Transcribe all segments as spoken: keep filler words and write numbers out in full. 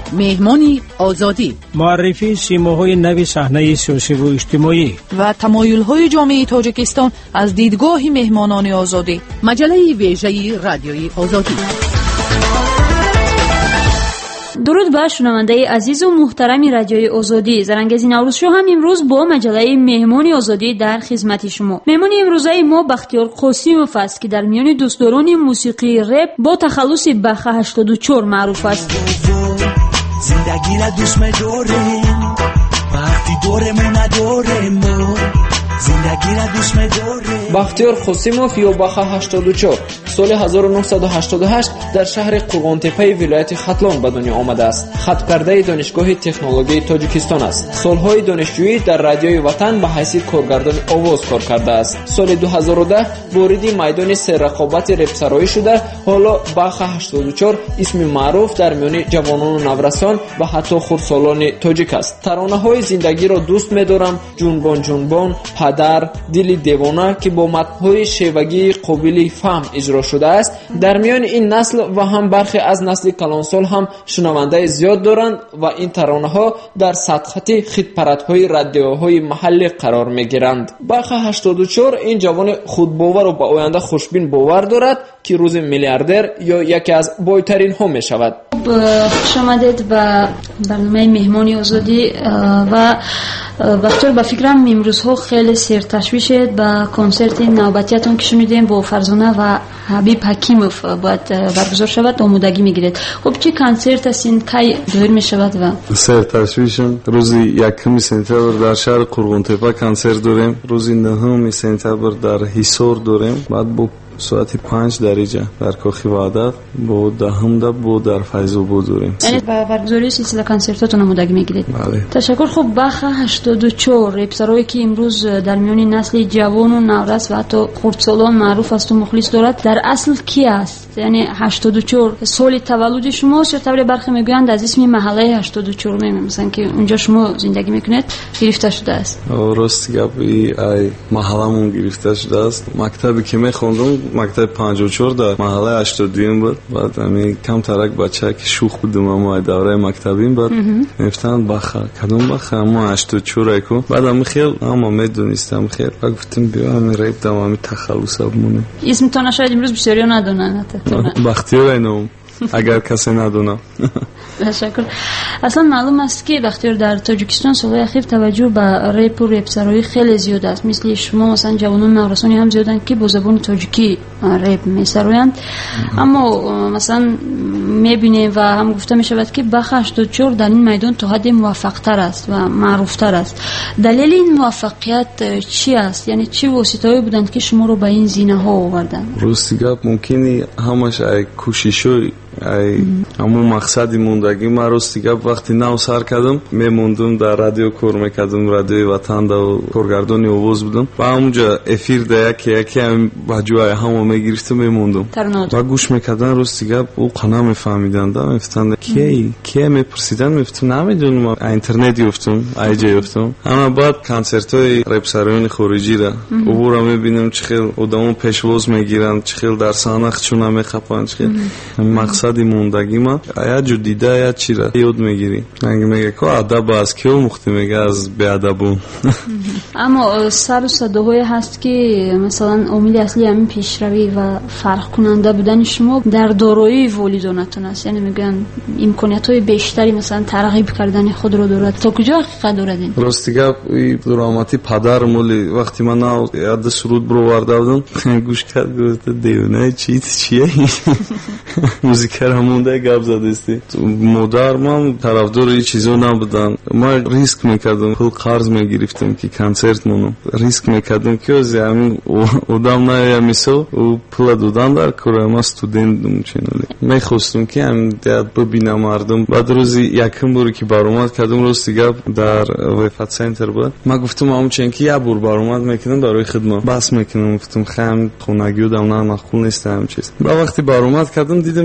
مهمانی آزادی، معرفی سیماهای نوی صحنه سیاسی و اجتماعی و تمایل‌های جامعه تاجیکستان از دیدگاه مهمانان آزادی. مجله ویژه رادیوی آزادی. درود بر شنونده عزیز و محترم رادیوی آزادی. زرنگزی نوروز شو هم امروز با مجله مهمانی آزادی در خدمت شما. مهمانی امروزه ما بختیار قاسموف است که در میان دوستداران موسیقی رپ با تخلص بخ هشتاد و چهار معروف است. زندگی را دوست می‌دارم وقتی دورمون ندارم زندگی را دوست می‌دارم. بختیار قاسموف یا بخ هشتاد و چهار سال هزار و نهصد و هشتاد و هشت در شهر قرغانتپه ولایت ختلان به دنیا آمده است. خط کرده دانشگاه تکنولوژی تاجیکستان است. سالهای دانشجویی در رادیوی وطن به حیث کارگردان آواز کار کرده است. سال دو هزار و ده وارد میدان سررقابت رپ سرایی شده. حالا بخ هشتاد و چهار اسم معروف در میان جوانان و نورسان و حتی خردسالان تاجیک است. ترانه‌های زندگی را دوست می‌دارم، جنبان جنبان، پدر، دل دیوانه که با متن‌های شیوگی قابل فهم اجرا شده است، در میان این نسل و هم برخی از نسل کلانسال هم شنونده زیاد دارند و این ترانه‌ها در سطحت خدپرت‌های رادیوهای محلی قرار می‌گیرند. بخ هشتاد و چهار این جوان خودباور و به آینده خوشبین باور دارد که روز میلیاردر یا یکی از بایترین ها می‌شود. خوش آمدید به برنامه مهمانی آزادی و بختیار با فکرم امروز ها خیلی سرتشویشید با کنسرت نوبتیتون که شنیدیم با فرزانه و حبیب حکیموف باید برگزار شود آمادگی میگیرید. خب چه کنسرت هستین کی دایر میشود؟ و سرتشویشم روزی یکم سپتامبر در شهر قرغانتپه کنسرت داریم، روزی نهم سپتامبر در حصار داریم، بعد با ساعت پنج درجه در کاخی وحدت با دهم ده با در فیض‌آباد داریم. یعنی با برگزاری سلسله کنسرتاتون آمادگی میگیرید. بله. تشکر. خب بخ هشتاد و چهار رپسرایی که امروز در میان نسل جوان و نورس و حتی خردسالان معروف است و مخلص دارد، در اصل کی است؟ یعنی هشتاد و چهار سال تولد شماست یا طور برخی میگویند از اسم محله هشتاد و چهار میگن، مثلا که اونجا شما زندگی میکنید گرفته شده است؟ راست گپی ای محلمون گرفته شده است. مکتبی که میخوندم مکتب پنجاه و چهار در محله هشتاد و دو بود. بعد همین کم ترک بچه که شوخ بودم اما دوره مکتبیم بعد میفتن بخا کدوم بخا اما هشتاد و چهار کو بعد هم خیلی اما میدونستم خیلی بعد گفتم بیا همین ریپ دام همین تخلص مونه. اسمتون شاید امروز بسیاری ندونن. بختیار اینم اگر کسی ندونه. تشکر. اصلا معلوم است که بختیار در تاجیکستان سالهای اخیر توجه به رپ و رپسرایی خیلی زیاد است. مثل شما مثلا جوانان نورسانی هم زیادن که با زبان تاجیکی رپ میسرویند، اما مثلا میبینیم و هم گفته میشود که بخ هشتاد و چهار در این میدان تا حد موفق تر است و معروف تر است. دلیل این موفقیت چی است؟ یعنی چه واسطه‌ای بودند که شما رو به این زینه ها آوردن؟ راستی گپ ممکنه همش ای کوششی ای همون مقصدی موندگی ما راستی گپ وقتی نو سر کردم میموندم در رادیو کار میکردم، رادیو وطن دا کارگردان آواز بودم و اونجا افیر ده یکی یکی هم بجوای همو میگرفتم میموندم و گوش میکردن. راستی گپ او قنا میفهمیدن دا میفتن کی کی میپرسیدن میفتم نمیدونم اینترنت یافتم ایجا یافتم. اما بعد کنسرت های رپسرایان خارجی را عبور میبینم چه خیلی آدمو پیشواز میگیرن، چه خیلی در سانخ چون میخپن، چه خیلی مقصدی موندگی ما یا جو دیده یا چی را یاد میگیری. میگه میگه که ادب از کیو مختی میگه از بی ادبو. اما سر و صداهای هست که مثلا عامل اصلی همین پیشروی و فرق کننده بودن شما در دارایی والدانتون است. یعنی میگن امکانیت‌های بیشتری مثلا ترغیب کردن خود رو دارد. تا کجا حقیقت دارد؟ راستی گپ دراماتی پدر مولی وقتی من نو یاد سرود برو ورده بودم گوش کرد گفت دیونه چی چیه موزیکر همونده گپ زده استی مادر من طرفدار این چیزا نبودن. ما ریسک میکردم پول قرض میگرفتم که کنسرت مونم ریسک میکردم که از همین آدم نه میسو او پول دادن در کار ما استودنتم چنولی میخواستم که هم داد ببینم مردم. بعد روزی یکم باری که برآمد کردم راستی گپ در وفات سنتر بود ما گفتم همون چون که یه بار برآمد میکنم برای خدمت بس میکنم گفتم خم خونگی بودم نه مخول نیستم چیز. با وقتی برآمد کردم دیدم چه دیگه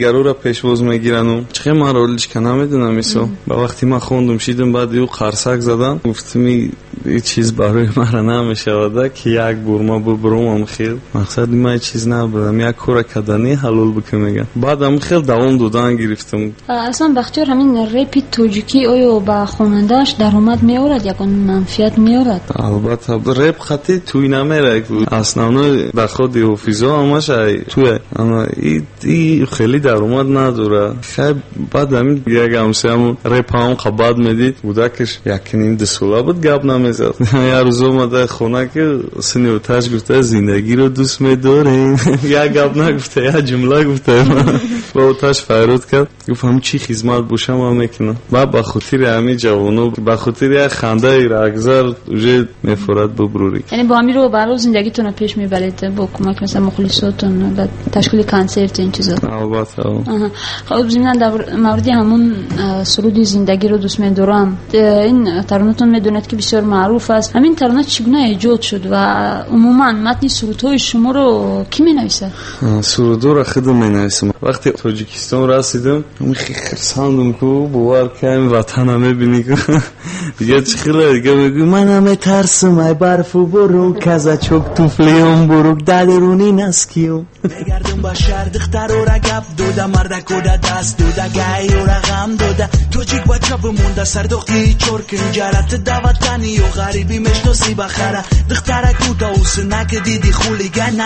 دیگرو را پیشواز میگیرن. چقدر من رولش کنم میدونم ایسو. با وقتی من خوندم شیدم بعد یو قرصک زدم گفتم این چیز برای من نمیشه که یک برما ببرم خیلی مقصد من چیز نبودم یک کار کردنی حلال بکنم میگن. بعدم خیلی دوام دادن گرفتم. اصلا بختیار همین رپ تاجیکی آیا با خواننده‌اش درآمد میآورد یا منفعت میآورد؟ البته رپ خطی توی نمیره. اصلا در خود حافظا همش توی اما این خیلی درآمد نداره. خیلی بعد همین یک همسه همون رپ هم قباد میدید بودکش یک نیم دسولا بود گپ نمیزد. یه روز اومده خونه که سنی و تاج گفته زندگی رو دوست می‌داریم. یک گپ نگفته یک جمله گفته. با اوتاش فایرود کرد گفت هم چی خدمت باشم هم میکنم. بعد با خاطر همین جوانو با خاطر یک خنده ایرگزار وجه میفورد ببروری. یعنی با همین رو برای زندگیتون پیش میبرید با کمک مثلا مخلصاتون و تشکیل کنسرت این چیزا. البته. خب ضمن در مورد همون سرود زندگی رو دوست می‌دارم این ترانه‌تون میدونید که بسیار معروف است. همین ترانه چگونه ایجاد شد و عموما متن سرودهای شما رو کی مینویسه؟ سرودو رو خودم مینویسم. وقتی تاجیکستان رسیدم میخی خرساندم که باور کنم وطنم میبینی که دیگه چه خیلی دیگه میگم منم میترسم ای برفو برو کزا چوک توفلیم برو دادرونی نسکیو بگردم با شهر دختر و رگب دودا مردک و دست دودا گای و رقم دودا توجیک بچه بمونده سردخی چورکن جارت دا وطنی و غریبی مشنوسی بخره دخترک او دا اوسنک دیدی خولی گنه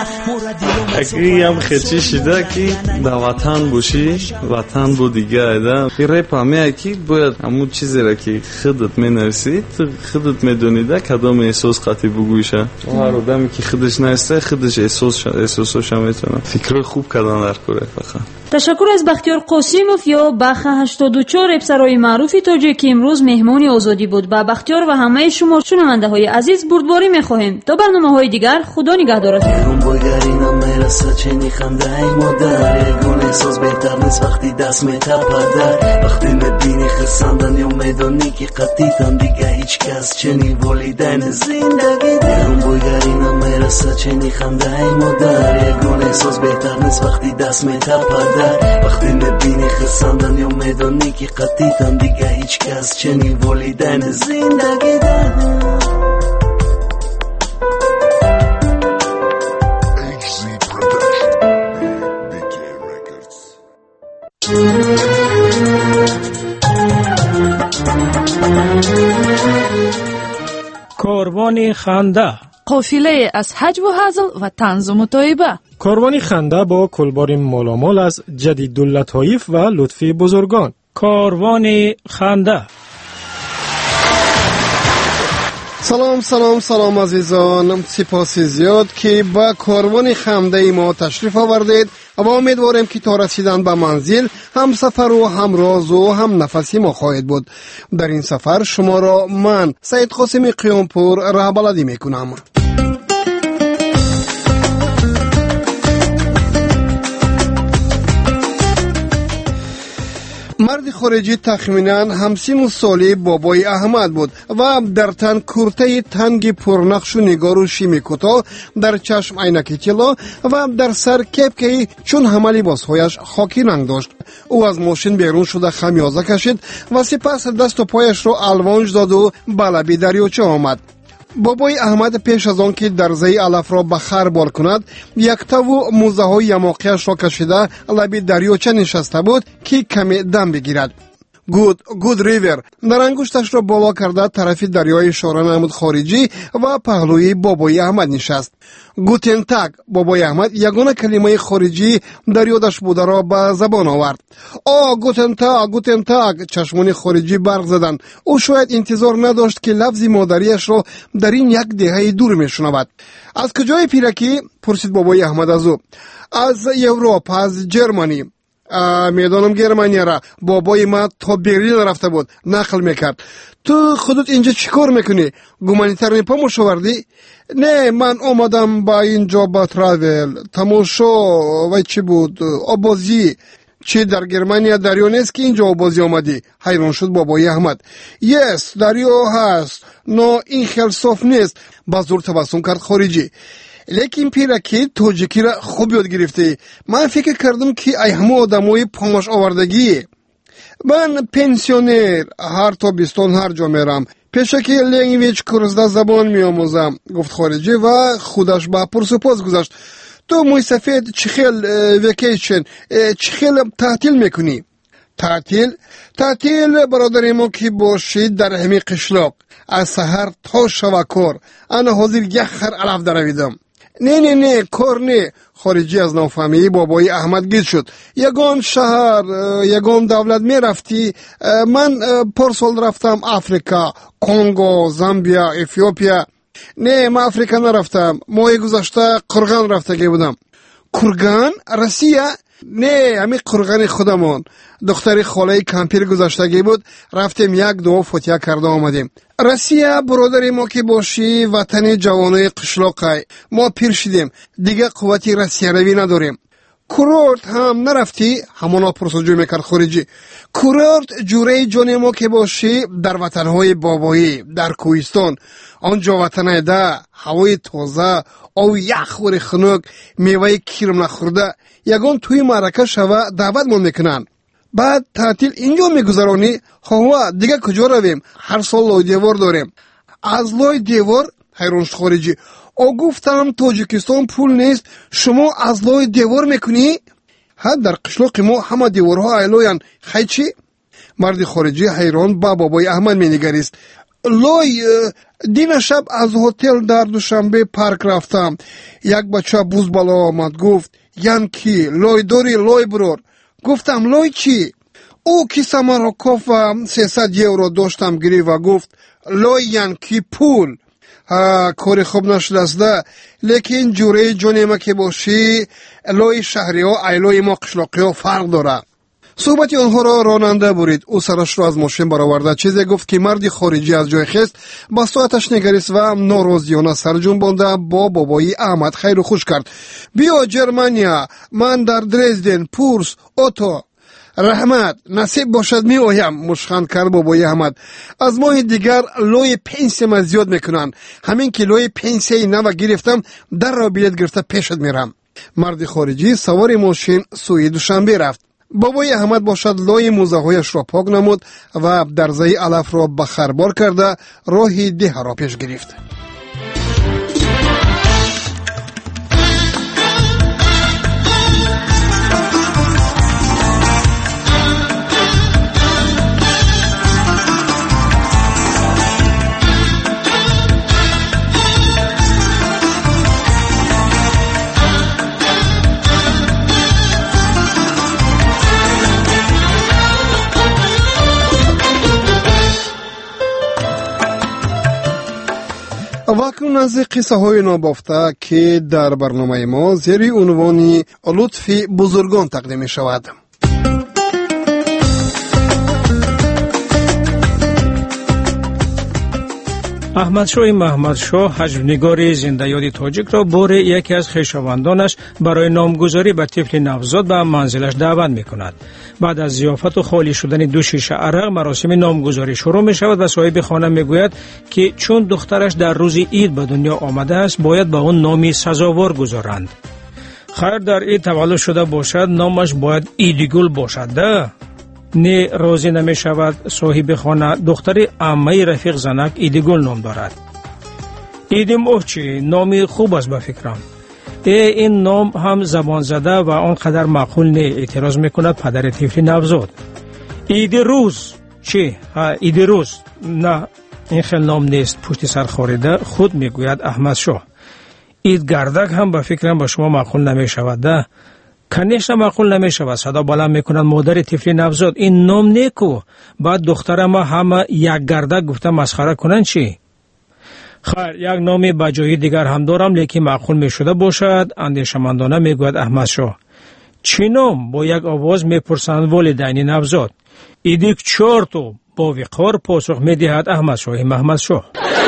اگه هم خیچی شده که دا وطن باشی وطن بو دیگه ایده این ریپ همه اکی باید همون چیزی را که خودت می نویسی خودت می دونیده کدام احساس قطعی بگویشه و هر آدمی که خودش نیسته خودش احساسش هم میتونه فکر خوب کردن در کره فقط. تشکر از بختیار قاسیموف یا بخ هشتاد و چهار رپسرای معروفی تاجیک که امروز مهمانی آزادی بود. با بختیار و همه شما شنونده های عزیز بردباری میخواهیم تا برنامه های دیگر. خدا نگهدارتون. میرسه چنی خنده ای مادر یکون احساس بهتر نیست وقتی دست میتر پدر وقتی میبینی خسندن یا میدانی که قطیتن دیگه هیچ کس چنی ولیدن زندگی درون بایگرینم میرسه چنی خنده ای مادر یکون احساس بهتر نیست وقتی دست میتر پدر وقتی میبینی خسندن یا میدانی که قطیتن دیگه هیچ کس چنی ولیدن زندگی درون کاروان خنده قافله از حج و هزل و طنز و مطایبه. کاروان خنده با کلبار مالامال از جدیداللطایف و لطفی بزرگان. کاروان خنده. سلام سلام سلام عزیزان، سپاس زیاد که با کاروان خنده ما تشریف آوردید و امیدوارم که تا رسیدن به منزل هم سفر و هم راز و هم نفسی ما خواهد بود. در این سفر شما را من سید قاسم قیامپور رهبردی میکنم. مرد خارجی تخمینا همسین سالی بابای احمد بود و در تن کرته تنگ پرنقش و نگار و شیمی کوتاه، در چشم عینک طلا و در سر کپکی چون همه لباسهایش خاکی رنگ داشت. او از ماشین بیرون شده خمیازه کشید و سپس دست و پایش را الوانج داد و به لب دریاچه آمد. بابای احمد پیش از آن که درزه علف را به خر بار کند یک تو موزه های یماقیش را کشیده لب دریاچه نشسته بود که کمی دم بگیرد. گود گود ریور در انگشتش را بالا کرده طرف دریای اشاره نمود خارجی و پهلوی بابای احمد نشست. گوتن تاگ بابای احمد یگانه کلمه خارجی در یادش بوده را به زبان آورد. آ گوتن تاگ گوتن تاگ چشمان خارجی برق زدند. او شاید انتظار نداشت که لفظ مادریش را در این یک دهه دور میشنود. از کجای پیرکی؟ پرسید بابای احمد از او. از اروپا، از جرمنی. میدانم گرمانیا را. بابای ما تا برلین رفته بود، نقل میکرد. تو خودت اینجا چیکار میکنی؟ گومانیتر نیپا مشاوردی؟ نه، من اومدم با اینجا با تراول تماشا و چی بود آبازی. چی در گرمانیا دریا نیست که اینجا آبازی آمدی؟ حیران شد بابای احمد. یس دریا هست، نه این خیلی صاف نیست. با زور تبسم کرد خارجی. لیکن پیرکی تاجیکی را خوب یاد گرفته. من فکر کردم که ای همه آدمای پامش آوردگی. من پنسیونر، هر تابستان هر جا میرم پیشکی لنگویج کورس زبان میآموزم، گفت خارجی و خودش با پرسپوز گذاشت. تو موی سفید چه خیل ویکیشن، چه خیل تعطیل میکنی؟ تعطیل؟ تعطیل برادر ما که باشید در همین قشلاق از سحر تا شب کار. انا حاضر یک خر علف درویدم. نه نه نه کار نه. خارجی از نافهمی بابای احمد گیت شد. یگان شهر، یگان دولت می رفتی. من پارسال رفتم افریقا، کنگو، زامبیا، افیوپیا. نه من افریقا نرفتم. ماه گذشته قرغان رفتگی بودم. قرغان؟ روسیه؟ نه همین قرغان خودمون. دختری خاله کمپیر گذشتگی بود، رفتیم یک دو فوتیا کرده آمدیم. روسیه برادری ما که باشی وطن جوانای قشلاقی. ما پیر شدیم دیگه قوتی روسیه روی نداریم. کورورت هم نرفتی؟ همونا پرسجوی میکرد خارجی. کورورت جوره جان ما که باشی در وطنهای بابایی، در کوهستان. آنجا وطنه ده، هوای تازه، او یخ وری خنک، میوه کیرم نخورده. یگان توی معرکه شوه دعوت من میکنن. بعد تعطیل اینجا میگذرانی؟ هوا دیگه کجا رویم؟ هر سال لای دیوار داریم. از لای دیوار؟ حیران شد خارجی. او گفتم تاجیکستان پول نیست، شما از لای دیوار میکنی؟ ها در قشلاق ما همه دیوارها ایلوین. خیلی چی؟ مرد خارجی حیران با بابای احمد مینگریست. لای دین شب از هتل در دوشنبه پارک رفتم. یک بچه بوز بالا آمد گفت ینکی لای داری لای برور. گفتم لای چی؟ او کیسه من را کاف و سیصد یورو داشتم گری و گفت لای ینکی پول. ها کاری خوب نشده است ده، لیکن جوره جون ما که باشی لای شهری ها ایلای ما قشلاقی ها فرق داره. صحبتی آنها را راننده برید. او سرش را از ماشین برآورده چیزی گفت که مردی خارجی از جای خست با ساعتش نگریست و ناراضیانه سر جنبانده با بابای احمد خیر و خوش کرد. بیا جرمنیا، من در درزدن، پورس، اوتو. رحمت نصیب باشد می آیم. مشخند کرد بابای احمد. از ماه دیگر لای پنسی من زیاد میکنن. همین که لای پنسی نو گرفتم در را بیلت گرفته پیشت میرم. مرد خارجی سوار ماشین سوی دوشنبه رفت. بابای احمد باشد لای موزه هایش را پاک نمود و درزه علف را بخربار کرده راهی ده را پیش گرفت. واکنون از قصه های نابافته که در برنامه ما زیر عنوان لطف بزرگان تقدیم می شود. احمدشاه محمدشاه حجم‌نگار زنده یاد تاجیک را بار یکی از خویشاوندانش برای نامگذاری به طفل نوزاد به منزلش دعوت می‌کند. بعد از ضیافت و خالی شدن دو شیشه عرق مراسم نامگذاری شروع می‌شود و صاحب خانه می‌گوید که چون دخترش در روز عید به دنیا آمده است باید به آن نامی سزاوار گذارند. خیر در عید تولد شده باشد نامش باید ایدگل باشد ده. نه راضی نمی شود صاحب خانه دختر عمه رفیق زنک ایدگل نام دارد. ایدی موچی نامی خوب است به فکرم. ای این نام هم زبان زده و آنقدر معقول نه. اعتراض میکند پدر طفل نوزاد. ایدی روز چی؟ ها ایدی روز نه این خیلی نام نیست. پشت سر خاریده خود میگوید احمدشاه. اید گردک هم به فکرم با شما معقول نمی شود ده. کنیش معقول نمی شود. صدا بلند میکنند مادر طفل نوزاد این نام نیکو. بعد دختر ما همه یک گردک گفته مسخره کنن چی؟ خیر یک نامی بجایی دیگر هم دارم لیکن معقول می شده باشد. اندیشمندانه میگوید احمدشاه. چی نام؟ با یک آواز میپرسند والدین نوزاد. ایدیک چارتو با وقار پاسخ میدهد احمدشاه محمدشاه.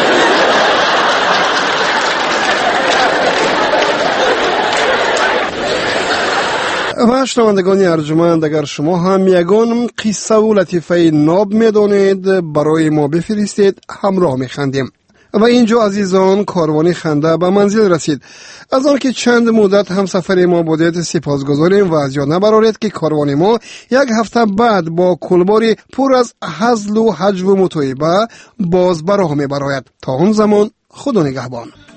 و شنوندگان ارجمند اگر شما هم یگان قصه و لطیفه ناب میدانید برای ما بفرستید همراه میخندیم. و اینجا عزیزان کاروان خنده به منزل رسید. از آن که چند مدت همسفر ما بودید سپاسگزاریم و از یاد نبرارید که کاروان ما یک هفته بعد با کلباری پر از هزل و هجو و متوعبه باز به راه میبراید. تا اون زمان خدا نگهبان.